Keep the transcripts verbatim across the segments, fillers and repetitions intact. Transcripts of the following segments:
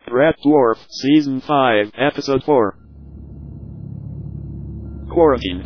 Red Dwarf, Season five, Episode four. Quarantine.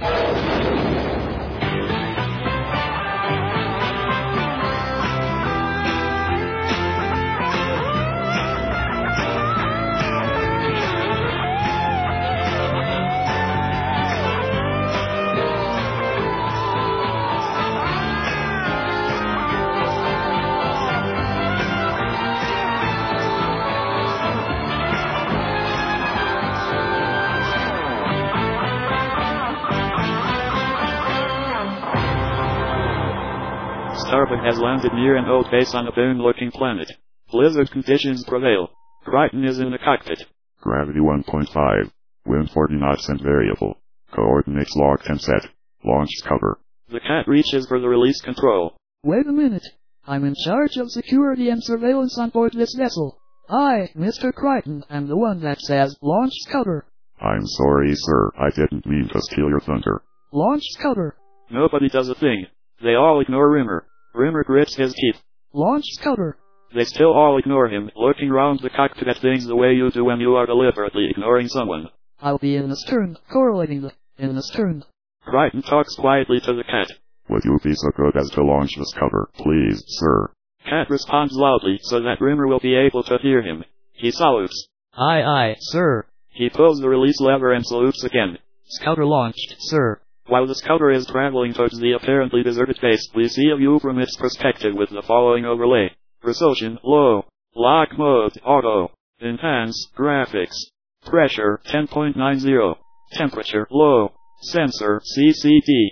Starbuck has landed near an old base on a boon-looking planet. Blizzard conditions prevail. Crichton is in the cockpit. Gravity one point five. Wind forty knots and variable. Coordinates locked and set. Launched cover. The cat reaches for the release control. Wait a minute. I'm in charge of security and surveillance on board this vessel. I, Mister Crichton, am the one that says launched cover. I'm sorry, sir. I didn't mean to steal your thunder. Launched cover. Nobody does a thing. They all ignore Rimmer. Rimmer grits his teeth. Launched cover. They still all ignore him, looking round the cockpit at things the way you do when you are deliberately ignoring someone. I'll be in the stern, correlating the in the stern. Crichton talks quietly to the cat. Would you be so good as to launch this cover, please, sir? Cat responds loudly so that Rimmer will be able to hear him. He salutes. Aye aye, sir. He pulls the release lever and salutes again. Scouter launched, sir. While the scouter is traveling towards the apparently deserted base, we see a view from its perspective with the following overlay. Resolution, low. Lock mode, auto. Enhance, graphics. Pressure, ten point nine zero. Temperature, low. Sensor, C C D.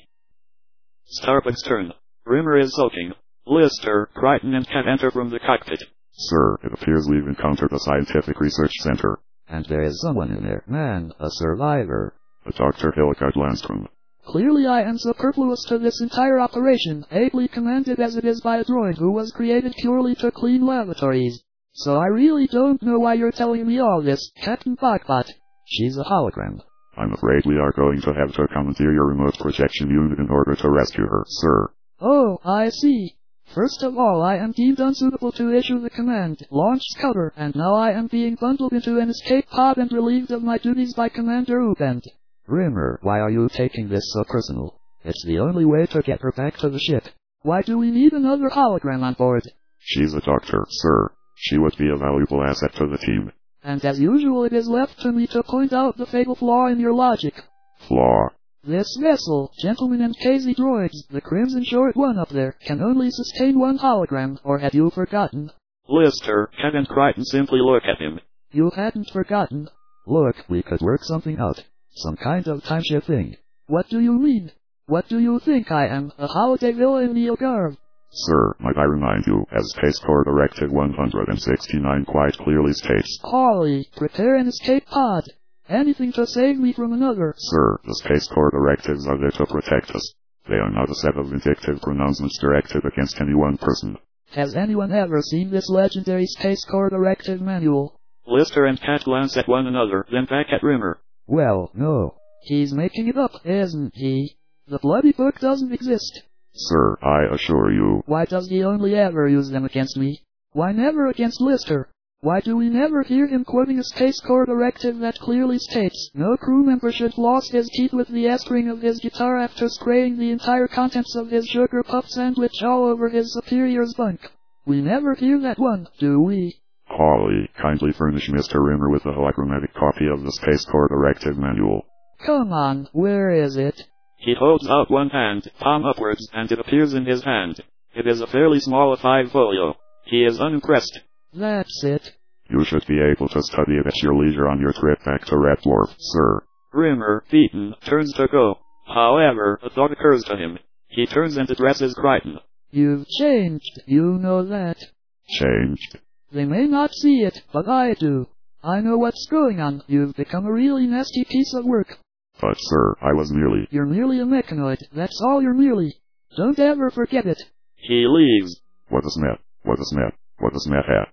Starbuck's turn. Rimmer is sulking. Lister, Crichton and Cat enter from the cockpit. Sir, it appears we've encountered a scientific research center. And there is someone in there, man, a survivor. A Doctor Hildegard Landstrom. Clearly I am superfluous to this entire operation, ably commanded as it is by a droid who was created purely to clean lavatories. So I really don't know why you're telling me all this, Captain Botbot. She's a hologram. I'm afraid we are going to have to commandeer your remote projection unit in order to rescue her, sir. Oh, I see. First of all, I am deemed unsuitable to issue the command, launch scouter, and now I am being bundled into an escape pod and relieved of my duties by Commander Oopend. Rimmer, why are you taking this so personal? It's the only way to get her back to the ship. Why do we need another hologram on board? She's a doctor, sir. She would be a valuable asset to the team. And as usual it is left to me to point out the fatal flaw in your logic. Flaw? This vessel, gentlemen and K Z droids, the Crimson Short one up there, can only sustain one hologram, or have you forgotten? Lister, Cat and Crichton simply look at him. You hadn't forgotten. Look, we could work something out. Some kind of timeshare thing. What do you mean? What do you think I am, a holiday villa in Neogarv? Sir, might I remind you, as Space Corps Directive one hundred sixty-nine quite clearly states. Holly, prepare an escape pod. Anything to save me from another. Sir, the Space Corps directives are there to protect us. They are not a set of vindictive pronouncements directed against any one person. Has anyone ever seen this legendary Space Corps directive manual? Lister and Cat glance at one another, then back at Rimmer. Well, no. He's making it up, isn't he? The bloody book doesn't exist. Sir, I assure you. Why does he only ever use them against me? Why never against Lister? Why do we never hear him quoting a Space Corps directive that clearly states, no crew member should floss his teeth with the S-string of his guitar after spraying the entire contents of his sugar puff sandwich all over his superior's bunk? We never hear that one, do we? Holly, kindly furnish Mister Rimmer with a hologrammatic copy of the Space Corps Directive Manual. Come on, where is it? He holds out one hand, palm upwards, and it appears in his hand. It is a fairly small five folio. He is unimpressed. That's it. You should be able to study it at your leisure on your trip back to Red Dwarf, sir. Rimmer, beaten, turns to go. However, a thought occurs to him. He turns and addresses Crichton. You've changed, you know that. Changed? They may not see it, but I do. I know what's going on. You've become a really nasty piece of work. But sir, I was merely... You're merely a mechanoid, that's all you're merely. Don't ever forget it. He leaves. What is Met? What is Met? What is Met at?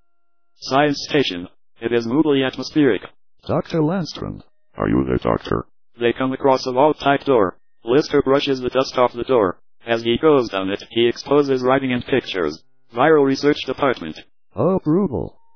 Science station. It is moodily atmospheric. Doctor Landstrom. Are you there, Doctor? They come across a vault-type door. Lister brushes the dust off the door. As he goes down it, he exposes writing and pictures. Viral Research Department. Oh, brutal.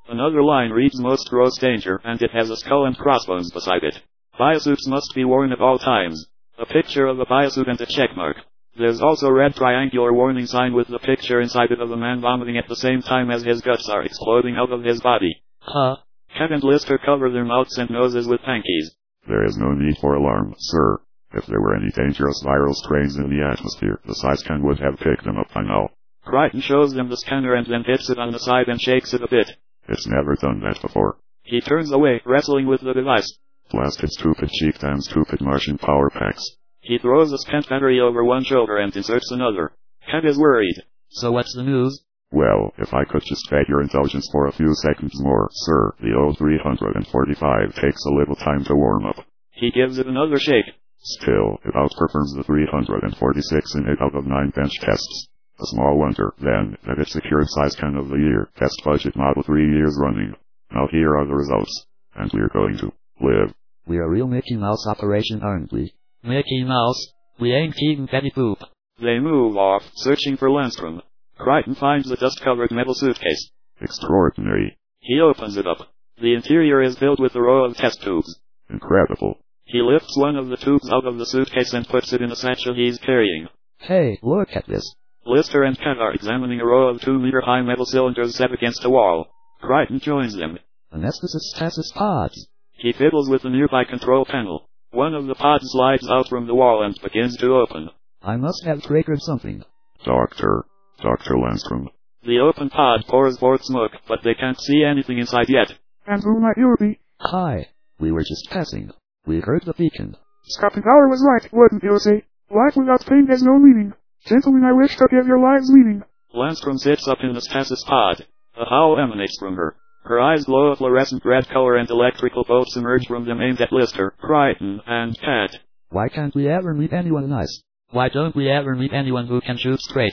Another line reads most gross danger, and it has a skull and crossbones beside it. Biosuits must be worn at all times. A picture of a biosuit and a checkmark. There's also a red triangular warning sign with the picture inside it of a man vomiting at the same time as his guts are exploding out of his body. Huh? Cat and Lister cover their mouths and noses with hankies. There is no need for alarm, sir. If there were any dangerous viral strains in the atmosphere, the side scan would have picked them up by now. Crichton shows them the scanner and then hits it on the side and shakes it a bit. It's never done that before. He turns away, wrestling with the device. Blasted stupid cheap damn stupid Martian power packs. He throws a spent battery over one shoulder and inserts another. Cat is worried. So what's the news? Well, if I could just beg your indulgence for a few seconds more, sir, the old three forty-five takes a little time to warm up. He gives it another shake. Still, it outperforms the three forty-six in eight out of nine bench tests. A small wonder, then, that it secured SciScan of the Year, Test Budget Model three years running. Now here are the results. And we're going to live. We're a real Mickey Mouse operation, aren't we? Mickey Mouse, we ain't eating Betty Boop. They move off, searching for Landstrom. Crichton finds a dust-covered metal suitcase. Extraordinary. He opens it up. The interior is filled with a row of test tubes. Incredible. He lifts one of the tubes out of the suitcase and puts it in a satchel he's carrying. Hey, look at this. Lister and Cat are examining a row of two-meter-high metal cylinders set against a wall. Crichton joins them. Anesthesis stasis pods. He fiddles with the nearby control panel. One of the pods slides out from the wall and begins to open. I must have triggered something. Doctor. Doctor Landstrom. The open pod pours forth smoke, but they can't see anything inside yet. And who might you be? Hi. We were just passing. We heard the beacon. Captain Power was right, wouldn't you say? Life without pain has no meaning. Gentlemen, I wish to give your lives meaning. Landstrom sits up in the stasis pod. A howl emanates from her. Her eyes glow a fluorescent red color and electrical bolts emerge from them aimed at Lister, Crichton, and Cat. Why can't we ever meet anyone nice? Why don't we ever meet anyone who can shoot straight?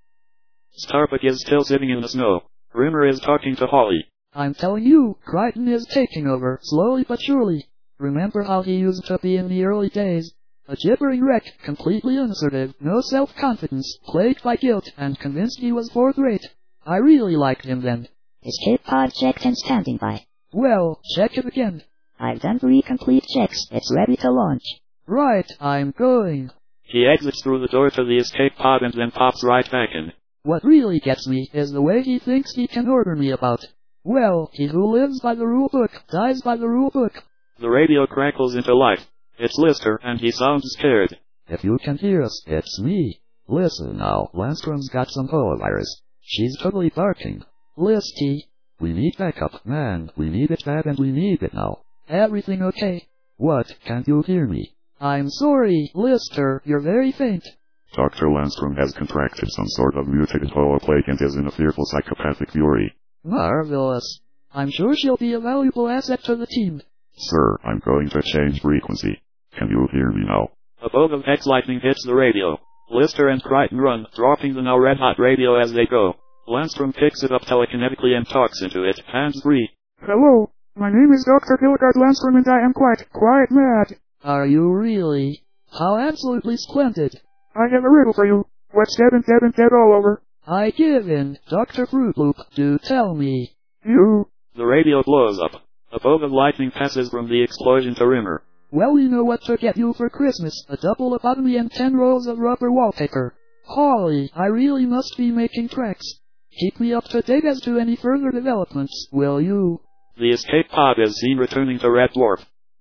Starbuck is still sitting in the snow. Rimmer is talking to Holly. I'm telling you, Crichton is taking over, slowly but surely. Remember how he used to be in the early days? A gibbering wreck, completely unassertive, no self-confidence, plagued by guilt, and convinced he was fourth-rate. I really liked him then. Escape pod checked and standing by. Well, check it again. I've done three complete checks. It's ready to launch. Right, I'm going. He exits through the door to the escape pod and then pops right back in. What really gets me is the way he thinks he can order me about. Well, he who lives by the rule book, dies by the rule book. The radio crackles into life. It's Lister, and he sounds scared. If you can hear us, it's me. Listen now, Landstrom's got some polovirus. She's totally barking. Listy, we need backup, man, we need it bad and we need it now. Everything okay? What, can't you hear me? I'm sorry, Lister, you're very faint. Doctor Landstrom has contracted some sort of mutated holoplague and is in a fearful psychopathic fury. Marvelous. I'm sure she'll be a valuable asset to the team. Sir, I'm going to change frequency. Can you hear me now? A bolt of X-lightning hits the radio. Lister and Crichton run, dropping the now red-hot radio as they go. Landstrom picks it up telekinetically and talks into it, hands-free. Hello, my name is Doctor Hildegard Landstrom and I am quite, quite mad. Are you really? How absolutely splendid. I have a riddle for you. What's dead and dead and dead all over? I give in, Doctor Fruit Loop, do tell me. You. The radio blows up. A bolt of lightning passes from the explosion to Rimmer. Well, we know what to get you for Christmas, a double lobotomy and ten rolls of rubber wallpaper. Holly, I really must be making tracks. Keep me up to date as to any further developments, will you? The escape pod is seen returning to Red Dwarf.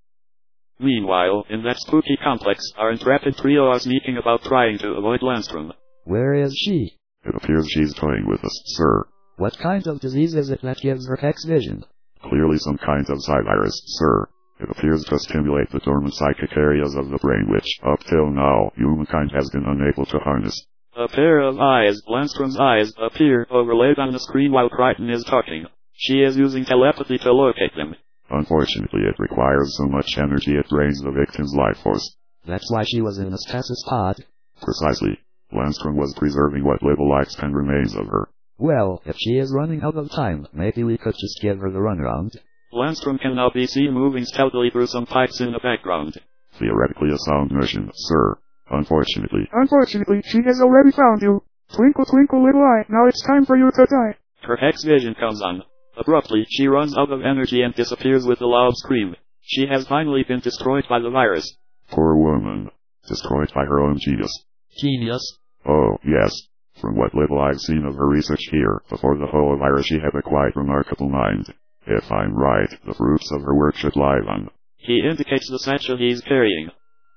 Meanwhile, in that spooky complex, our intrepid trio are sneaking about trying to avoid Landstrom. Where is she? It appears she's toying with us, sir. What kind of disease is it that gives her X-vision? Clearly some kind of virus, sir. It appears to stimulate the dormant psychic areas of the brain which, up till now, humankind has been unable to harness. A pair of eyes, Landstrom's eyes, appear, overlaid on the screen while Crichton is talking. She is using telepathy to locate them. Unfortunately, it requires so much energy it drains the victim's life force. That's why she was in a stasis pod. Precisely. Landstrom was preserving what little lifespan remains of her. Well, if she is running out of time, maybe we could just give her the runaround. Landstrom can now be seen moving stealthily through some pipes in the background. Theoretically a sound mission, sir. Unfortunately. Unfortunately, she has already found you. Twinkle, twinkle, little eye, now it's time for you to die. Her X-vision comes on. Abruptly, she runs out of energy and disappears with a loud scream. She has finally been destroyed by the virus. Poor woman. Destroyed by her own genius. Genius? Oh, yes. From what little I've seen of her research here, before the whole virus she had a quite remarkable mind. If I'm right, the fruits of her work should lie on. He indicates the satchel he's carrying.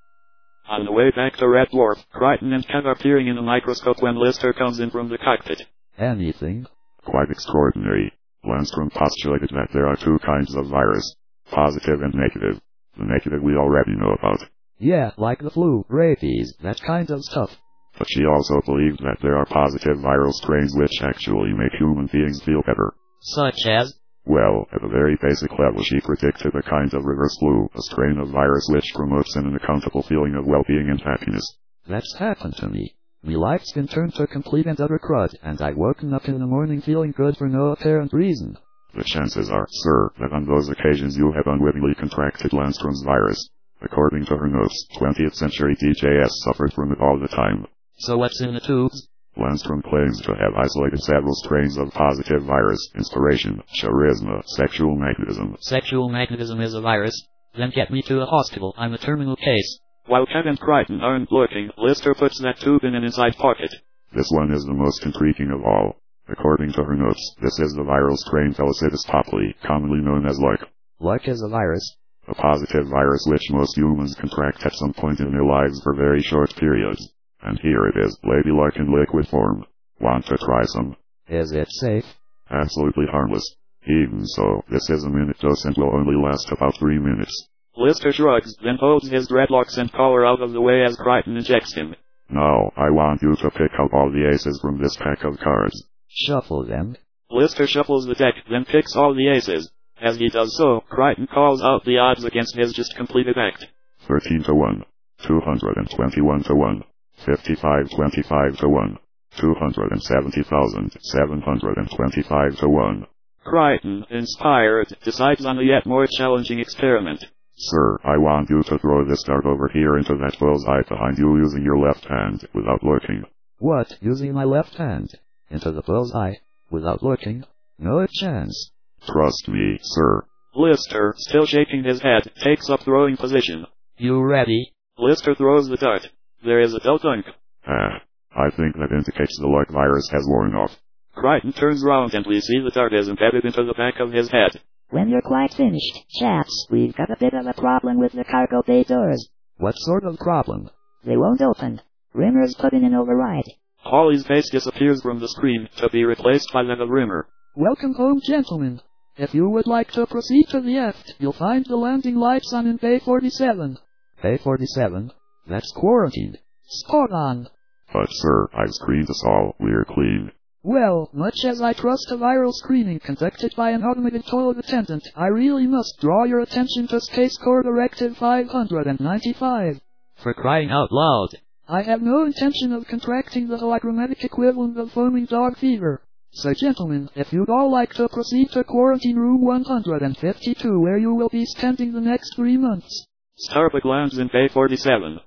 On the way back to Red Dwarf, Crichton and Cat are peering in a microscope when Lister comes in from the cockpit. Anything? Quite extraordinary. Landstrom postulated that there are two kinds of virus. Positive and negative. The negative we already know about. Yeah, like the flu, rabies, that kind of stuff. But she also believed that there are positive viral strains which actually make human beings feel better. Such as? Well, at a very basic level she predicted a kind of reverse flu, a strain of virus which promotes an unaccountable feeling of well-being and happiness. That's happened to me. Me life's been turned to complete and utter crud, and I've woken up in the morning feeling good for no apparent reason. The chances are, sir, that on those occasions you have unwittingly contracted Landstrom's virus. According to her notes, twentieth century D J S suffered from it all the time. So what's in the tubes? Landstrom claims to have isolated several strains of positive virus, inspiration, charisma, sexual magnetism. Sexual magnetism is a virus? Then get me to a hospital, I'm a terminal case. While Cat and Crichton aren't looking, Lister puts that tube in an inside pocket. This one is the most intriguing of all. According to her notes, this is the viral strain Felicitas populi, commonly known as Luck. Luck is a virus? A positive virus which most humans contract at some point in their lives for very short periods. And here it is, ladylike in liquid form. Want to try some? Is it safe? Absolutely harmless. Even so, this is a minute dose and will only last about three minutes. Lister shrugs, then holds his dreadlocks and collar out of the way as Crichton ejects him. Now, I want you to pick out all the aces from this pack of cards. Shuffle them. Lister shuffles the deck, then picks all the aces. As he does so, Crichton calls out the odds against his just completed act. thirteen to one. two hundred twenty-one to one. fifty-five twenty-five to one. two hundred seventy thousand seven hundred twenty-five to one. Crichton, inspired, decides on a yet more challenging experiment. Sir, I want you to throw this dart over here into that bullseye behind you using your left hand, without looking. What, using my left hand? Into the bullseye? Without looking? No chance. Trust me, sir. Lister, still shaking his head, takes up throwing position. You ready? Lister throws the dart. There is a dull dunk. Ah, I think that indicates the luck virus has worn off. Crichton turns round and we see the dart is embedded into the back of his head. When you're quite finished, chaps, we've got a bit of a problem with the cargo bay doors. What sort of problem? They won't open. Rimmer's put in an override. Holly's face disappears from the screen, to be replaced by that of Rimmer. Welcome home, gentlemen. If you would like to proceed to the aft, you'll find the landing lights on in Bay forty-seven. Bay forty-seven? That's quarantined. Spot on. But sir, I've screened us all. We're clean. Well, much as I trust a viral screening conducted by an automated toilet attendant, I really must draw your attention to Space Core Directive five hundred ninety-five. For crying out loud. I have no intention of contracting the holochromatic equivalent of foaming dog fever. So gentlemen, if you'd all like to proceed to quarantine room one hundred fifty-two where you will be spending the next three months. Starbuck lands in Bay forty-seven.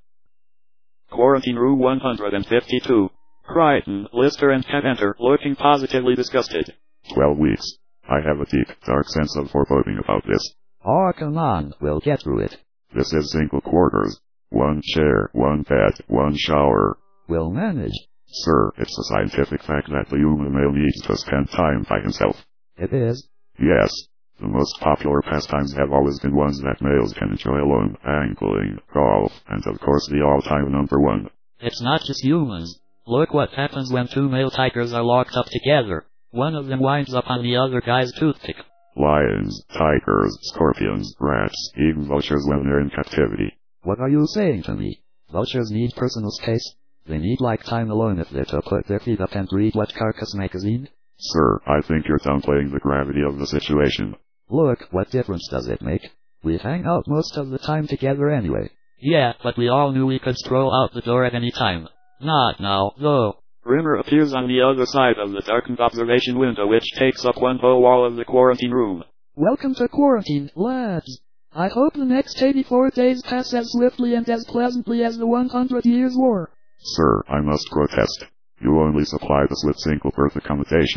Quarantine room one hundred fifty-two. Crichton, Lister and Cat enter, looking positively disgusted. Twelve weeks. I have a deep, dark sense of foreboding about this. Oh, come on, we'll get through it. This is single quarters. One chair, one bed, one shower. We'll manage. Sir, it's a scientific fact that the human male needs to spend time by himself. It is? Yes. The most popular pastimes have always been ones that males can enjoy alone. Angling, golf, and of course the all-time number one. It's not just humans. Look what happens when two male tigers are locked up together. One of them winds up on the other guy's toothpick. Lions, tigers, scorpions, rats, even vultures when they're in captivity. What are you saying to me? Vultures need personal space? They need like time alone if they're to put their feet up and read what Carcass magazine? Sir, I think you're downplaying the gravity of the situation. Look, what difference does it make? We hang out most of the time together anyway. Yeah, but we all knew we could stroll out the door at any time. Not now, though. Rimmer appears on the other side of the darkened observation window which takes up one whole wall of the quarantine room. Welcome to quarantine, lads. I hope the next eighty-four days pass as swiftly and as pleasantly as the one hundred years war. Sir, I must protest. You only supply us with single berth accommodation.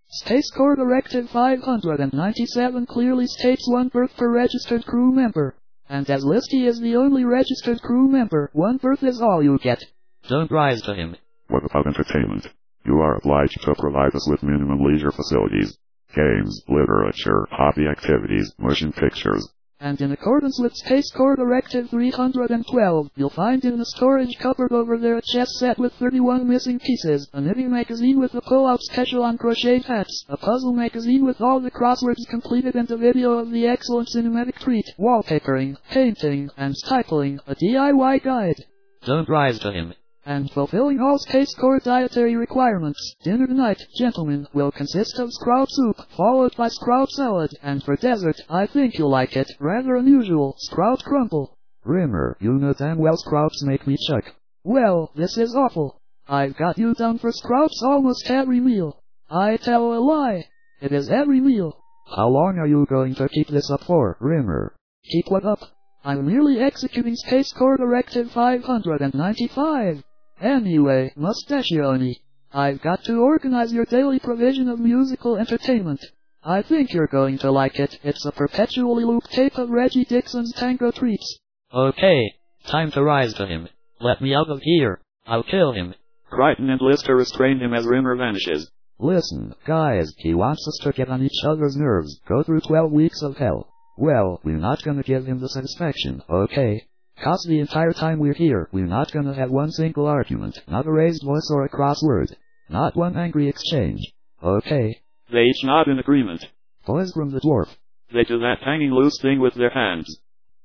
Space Corps Directive five hundred ninety-seven clearly states one berth per registered crew member. And as Listy is the only registered crew member, one berth is all you get. Don't rise to him. What about entertainment? You are obliged to provide us with minimum leisure facilities. Games, literature, hobby activities, motion pictures. And in accordance with Space Corps Directive three hundred twelve, you'll find in the storage cupboard over there a chess set with thirty-one missing pieces, a knitting magazine with a pull-out special on crocheted hats, a puzzle magazine with all the crosswords completed and a video of the excellent cinematic treat, wallpapering, painting, and stippling, a D I Y guide. Don't rise to him. And fulfilling all Space Corps dietary requirements, dinner tonight, gentlemen, will consist of sprout soup, followed by sprout salad, and for dessert, I think you'll like it, rather unusual, sprout crumble. Rimmer, you know damn well sprouts make me chuck. Well, this is awful. I've got you down for sprouts almost every meal. I tell a lie. It is every meal. How long are you going to keep this up for, Rimmer? Keep what up? I'm merely executing Space Corps Directive five hundred ninety-five. Anyway, Mustachioni, I've got to organize your daily provision of musical entertainment. I think you're going to like it. It's a perpetually looped tape of Reggie Dixon's tango treats. Okay, time to rise to him. Let me out of here. I'll kill him. Crichton and Lister restrain him as Rimmer vanishes. Listen, guys, he wants us to get on each other's nerves, go through twelve weeks of hell. Well, we're not gonna give him the satisfaction, okay? Cause the entire time we're here, we're not gonna have one single argument, not a raised voice or a crossword. Not one angry exchange. Okay? They each nod in agreement. Boys from the dwarf. They do that hanging loose thing with their hands.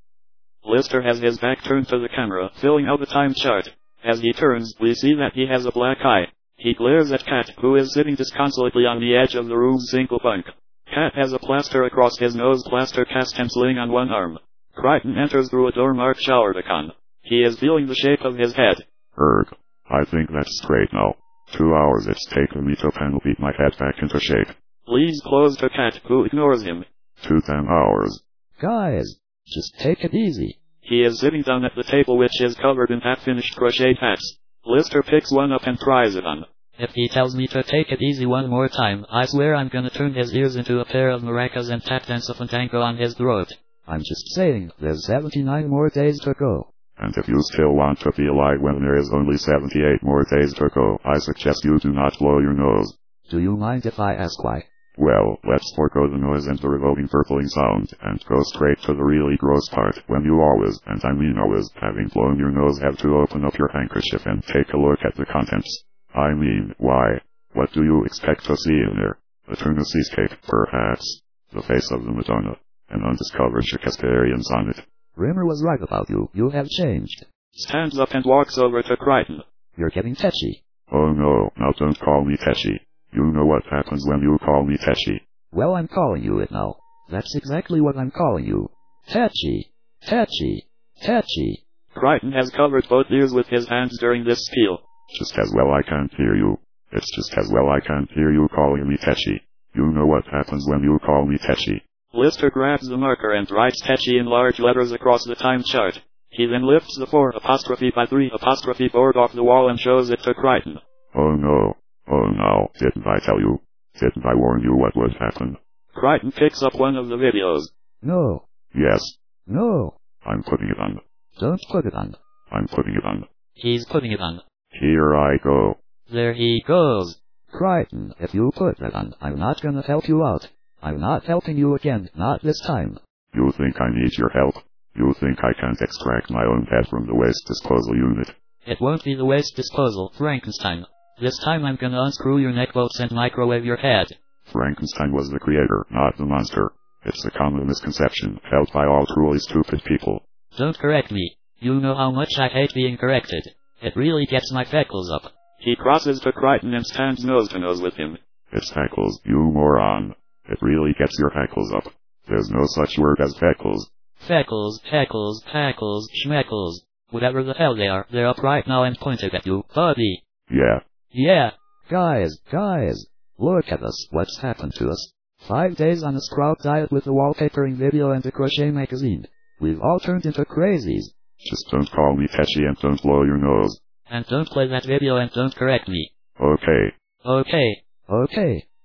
Lister has his back turned to the camera, filling out a time chart. As he turns, we see that he has a black eye. He glares at Cat, who is sitting disconsolately on the edge of the room's single bunk. Cat has a plaster across his nose, plaster cast and sling on one arm. Crichton enters through a door marked Showerdicon. He is feeling the shape of his head. Erg, I think that's straight now. Two hours it's taken me to panel beat my head back into shape. Leaves close to Cat, who ignores him. Two damn hours. Guys, just take it easy. He is sitting down at the table, which is covered in half-finished crocheted hats. Lister picks one up and tries it on. If he tells me to take it easy one more time, I swear I'm gonna turn his ears into a pair of maracas and tap dance a fandango on his throat. I'm just saying, there's seventy-nine more days to go. And if you still want to be alive when there is only seventy-eight more days to go, I suggest you do not blow your nose. Do you mind if I ask why? Well, let's forego the noise and the revolting purpling sound, and go straight to the really gross part, when you always, and I mean always, having blown your nose, have to open up your handkerchief and take a look at the contents. I mean, why? What do you expect to see in there? A tuna cheesecake, perhaps? The face of the Madonna. An undiscovered Shakespearean sonnet. Rimmer was right about you. You have changed. Stands up and walks over to Crichton. You're getting tetchy. Oh no, now don't call me Teshy. You know what happens when you call me Teshy. Well, I'm calling you it now. That's exactly what I'm calling you. Tetchy. Tetchy. Tetchy. Crichton has covered both ears with his hands during this spiel. Just as well I can't hear you. It's just as well I can't hear you calling me Teshy. You know what happens when you call me Teshy. Lister grabs the marker and writes Tetchy in large letters across the time chart. He then lifts the four apostrophe by three apostrophe board off the wall and shows it to Crichton. Oh no. Oh no, didn't I tell you? Didn't I warn you what would happen? Crichton picks up one of the videos. No. Yes. No. I'm putting it on. Don't put it on. I'm putting it on. He's putting it on. Here I go. There he goes. Crichton, if you put that on, I'm not gonna help you out. I'm not helping you again, not this time. You think I need your help? You think I can't extract my own head from the waste disposal unit? It won't be the waste disposal, Frankenstein. This time I'm gonna unscrew your neck bolts and microwave your head. Frankenstein was the creator, not the monster. It's a common misconception, held by all truly stupid people. Don't correct me. You know how much I hate being corrected. It really gets my freckles up. He crosses to Crichton and stands nose to nose with him. It's hackles, you moron. It really gets your hackles up. There's no such word as feckles. Feckles, heckles, hackles, schmeckles. Whatever the hell they are, they're up right now and pointed at you, buddy. Yeah. Yeah. Guys, guys, look at us, what's happened to us. Five days on a sprout diet with a wallpapering video and a crochet magazine. We've all turned into crazies. Just don't call me Teshy and don't blow your nose. And don't play that video and don't correct me. Okay. Okay. Okay.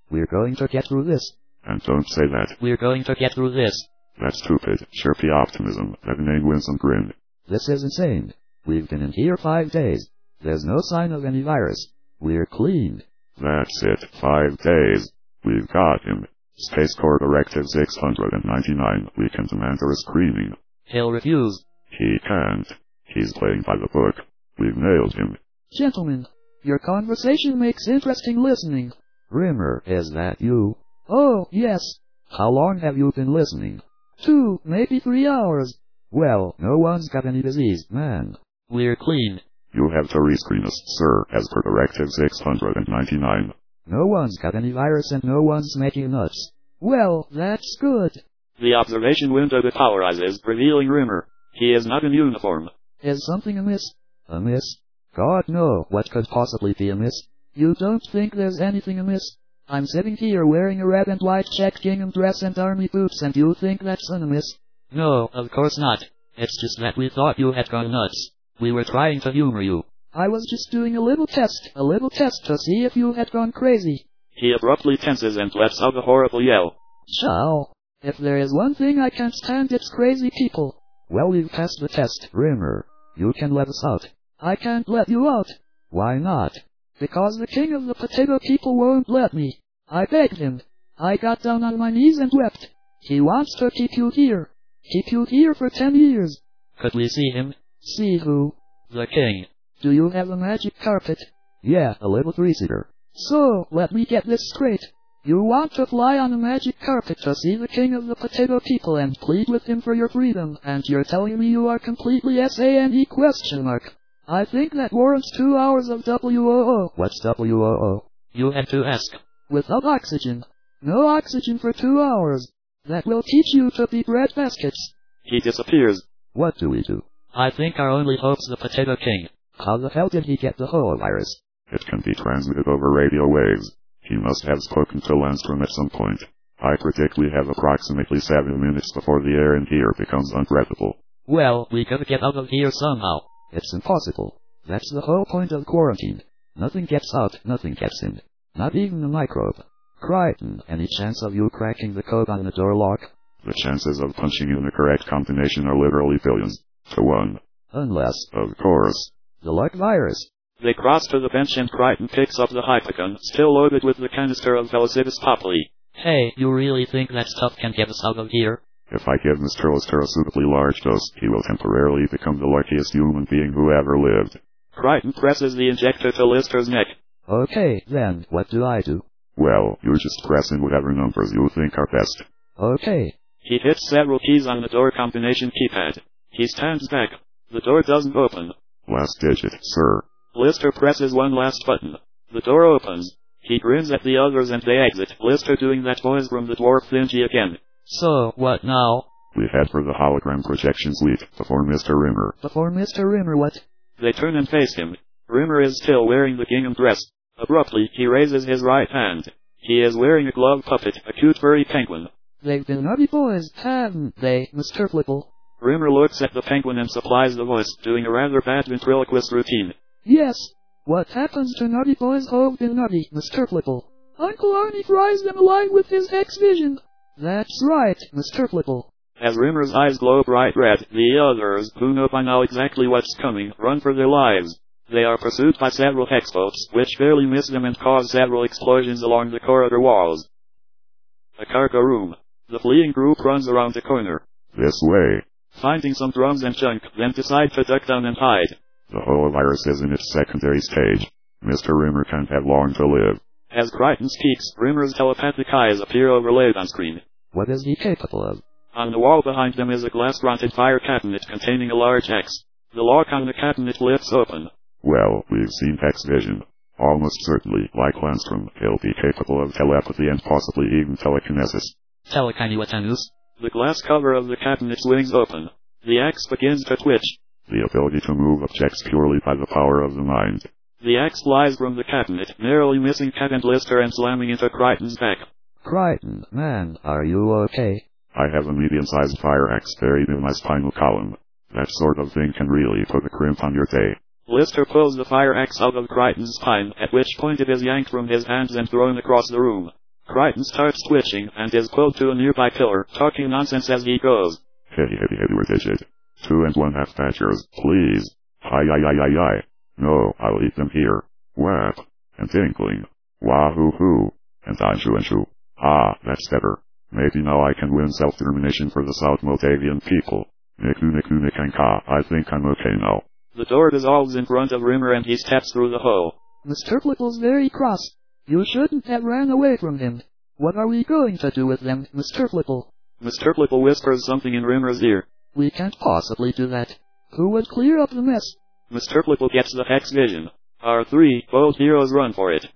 We're going to get through this. And don't say that. We're going to get through this. That's stupid, chirpy optimism that inane winsome grin. This is insane. We've been in here five days. There's no sign of any virus. We're clean. That's it, five days. We've got him. Space Corps Directive six hundred ninety-nine, we can demand a screening. He'll refuse. He can't. He's playing by the book. We've nailed him. Gentlemen, your conversation makes interesting listening. Rimmer, is that you? Oh, yes. How long have you been listening? Two, maybe three hours. Well, no one's got any disease, man. We're clean. You have to rescreen us, sir, as per Directive six hundred ninety-nine. No one's got any virus and no one's making nuts. Well, that's good. The observation window depolarizes, revealing Rimmer. He is not in uniform. Is something amiss? Amiss? God, no. What could possibly be amiss? You don't think there's anything amiss? I'm sitting here wearing a red and white check gingham dress and army boots, and you think that's an amiss? No, of course not. It's just that we thought you had gone nuts. We were trying to humor you. I was just doing a little test, a little test to see if you had gone crazy. He abruptly tenses and lets out a horrible yell. Ciao. If there is one thing I can't stand, it's crazy people. Well, we've passed the test, Rimmer. You can let us out. I can't let you out. Why not? Because the king of the potato people won't let me. I begged him. I got down on my knees and wept. He wants to keep you here. Keep you here for ten years. Could we see him? See who? The king. Do you have a magic carpet? Yeah, a little three-seater. So, let me get this straight. You want to fly on a magic carpet to see the king of the potato people and plead with him for your freedom, and you're telling me you are completely sane question mark. I think that warrants two hours of W O O. What's W O O? You had to ask. Without oxygen. No oxygen for two hours. That will teach you to be bread baskets. He disappears. What do we do? I think our only hope's the Potato King. How the hell did he get the holovirus? It can be transmitted over radio waves. He must have spoken to Landstrom at some point. I predict we have approximately seven minutes before the air in here becomes unbreathable. Well, we gotta get out of here somehow. It's impossible. That's the whole point of quarantine. Nothing gets out, nothing gets in. Not even a microbe. Crichton, any chance of you cracking the code on the door lock? The chances of punching in the correct combination are literally billions to one. Unless, of course, the luck virus. They cross to the bench and Crichton picks up the hypogun, still loaded with the canister of Velocitus Populi. Hey, you really think that stuff can get us out of here? If I give Mister Lister a suitably large dose, he will temporarily become the luckiest human being who ever lived. Crichton presses the injector to Lister's neck. Okay, then, what do I do? Well, you just press in whatever numbers you think are best. Okay. He hits several keys on the door combination keypad. He stands back. The door doesn't open. Last digit, sir. Lister presses one last button. The door opens. He grins at the others and they exit, Lister doing that voice from the dwarf Thingy again. So, what now? We head for the hologram projection suite, before Mister Rimmer. Before Mister Rimmer what? They turn and face him. Rimmer is still wearing the gingham dress. Abruptly, he raises his right hand. He is wearing a glove puppet, a cute furry penguin. They've been naughty boys, haven't they, Mister Flipple? Rimmer looks at the penguin and supplies the voice, doing a rather bad ventriloquist routine. Yes. What happens to naughty boys who've been naughty, Mister Flipple? Uncle Arnie fries them alive with his X-Vision. That's right, Mister Flipple. As Rimmer's eyes glow bright red, the others, who know by now exactly what's coming, run for their lives. They are pursued by several hexboats, which barely miss them and cause several explosions along the corridor walls. A cargo room. The fleeing group runs around the corner. This way. Finding some drums and junk, then decide to duck down and hide. The holovirus is in its secondary stage. Mister Rimmer can't have long to live. As Crichton speaks, Rimmer's telepathic eyes appear overlaid on screen. What is he capable of? On the wall behind them is a glass-fronted fire cabinet containing a large X. The lock on the cabinet lifts open. Well, we've seen X-Vision. Almost certainly, like Landstrom, he'll be capable of telepathy and possibly even telekinesis. Telekinesis. The glass cover of the cabinet swings open. The X begins to twitch. The ability to move objects purely by the power of the mind. The axe flies from the cabinet, narrowly missing Cat and Lister and slamming into Crichton's back. Crichton, man, are you okay? I have a medium-sized fire axe buried in my spinal column. That sort of thing can really put a crimp on your day. Lister pulls the fire axe out of Crichton's spine, at which point it is yanked from his hands and thrown across the room. Crichton starts twitching and is pulled to a nearby pillar, talking nonsense as he goes. Heavy, heavy, heavy with digit. Two and one half patchers, please. Hi, hi, hi, hi, hi. No, I'll eat them here. Whap. And tinkling. Wahoo hoo. And anshu anshu. Ah, that's better. Maybe now I can win self-determination for the South Moldavian people. Niku niku nikanka, I think I'm okay now. The door dissolves in front of Rimmer and he steps through the hole. Mister Plickle's very cross. You shouldn't have ran away from him. What are we going to do with them, Mister Plickle? Mister Plickle whispers something in Rimmer's ear. We can't possibly do that. Who would clear up the mess? Mister Plickle gets the hex vision. Our three bold heroes run for it.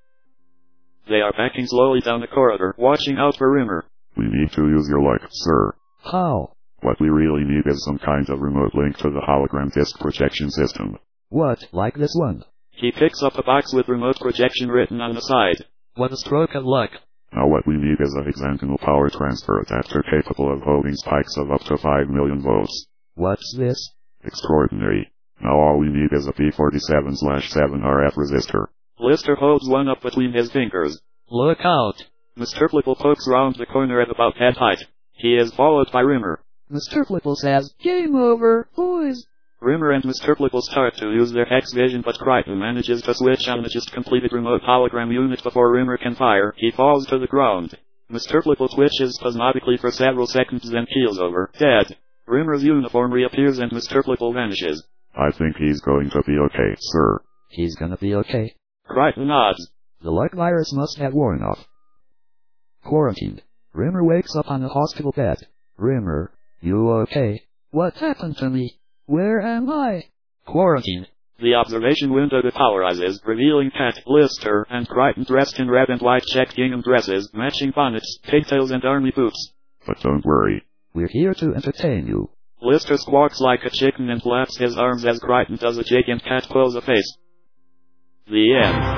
They are backing slowly down the corridor, watching out for Rimmer. We need to use your luck, sir. How? What we really need is some kind of remote link to the hologram disk projection system. What, like this one? He picks up a box with remote projection written on the side. What a stroke of luck. Now what we need is a hexagonal power transfer adapter capable of holding spikes of up to five million volts. What's this? Extraordinary. Now all we need is a P forty-seven slash seven R F resistor. Lister holds one up between his fingers. Look out. Mister Plickle pokes round the corner at about head height. He is followed by Rimmer. Mister Plickle says, game over, boys. Rimmer and Mister Plickle start to use their hex vision, but Crichton manages to switch on the just completed remote hologram unit before Rimmer can fire. He falls to the ground. Mister Plickle twitches spasmodically for several seconds then keels over, dead. Rimmer's uniform reappears and Mister Plickle vanishes. I think he's going to be okay, sir. He's gonna be okay. Crichton nods. The luck virus must have worn off. Quarantined. Rimmer wakes up on a hospital bed. Rimmer, you okay? What happened to me? Where am I? Quarantined. The observation window depolarizes, revealing Pat, Lister, and Crichton dressed in red and white checked gingham dresses, matching bonnets, pigtails and army boots. But don't worry. We're here to entertain you. Lister squawks like a chicken and flaps his arms as Crichton does a jig and Pat pulls a face. The end.